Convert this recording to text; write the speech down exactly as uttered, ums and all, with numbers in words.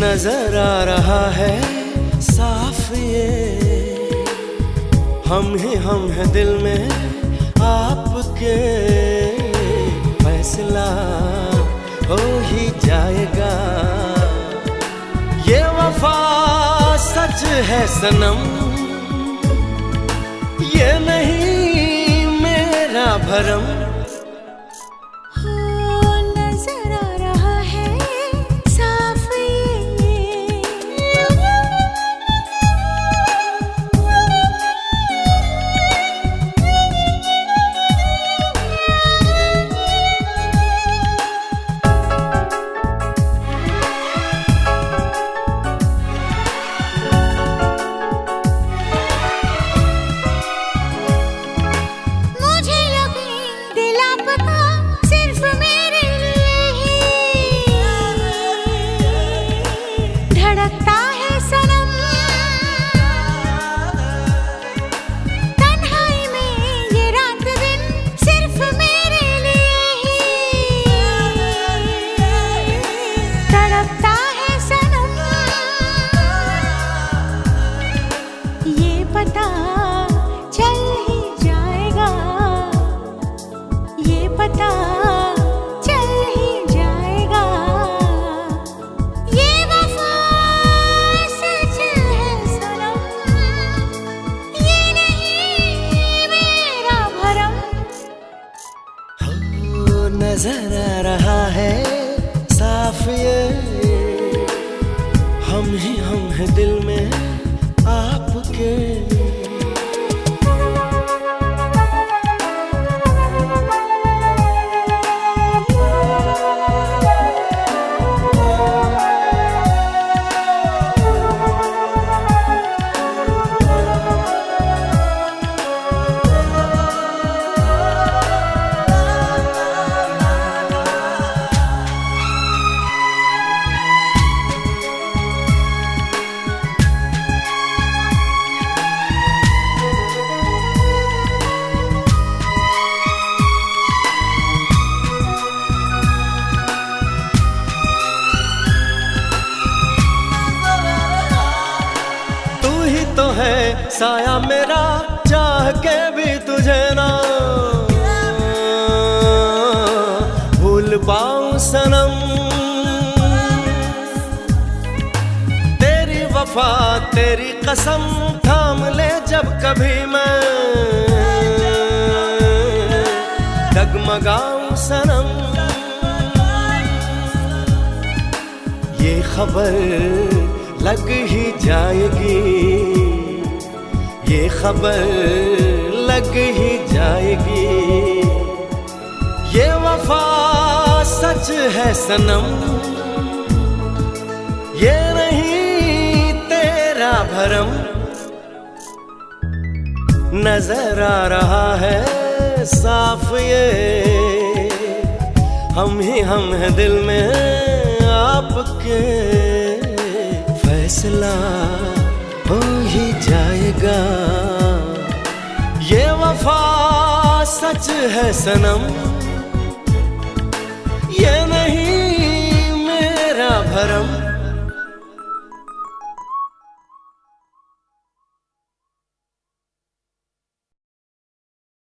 नजर आ रहा है साफ ये, हम ही हम हैं दिल में आपके, फैसला हो ही जाएगा। ये वफा सच है सनम, ये नहीं मेरा भरम। नजर आ रहा है साफ ये, हम ही हम हैं दिल में आपके। तो है साया मेरा, चाह के भी तुझे ना भूल पाऊं सनम। तेरी वफा तेरी कसम थाम ले जब कभी मैं डगमगाऊं सनम। ये खबर लग ही जाएगी, ये खबर लग ही जाएगी। ये वफा सच है सनम, ये नहीं तेरा भरम। नजर आ रहा है साफ ये, हम ही हम हैं दिल में आपके, फैसला हो ही जाएगा। ये वफा सच है सनम, ये नहीं मेरा भरम।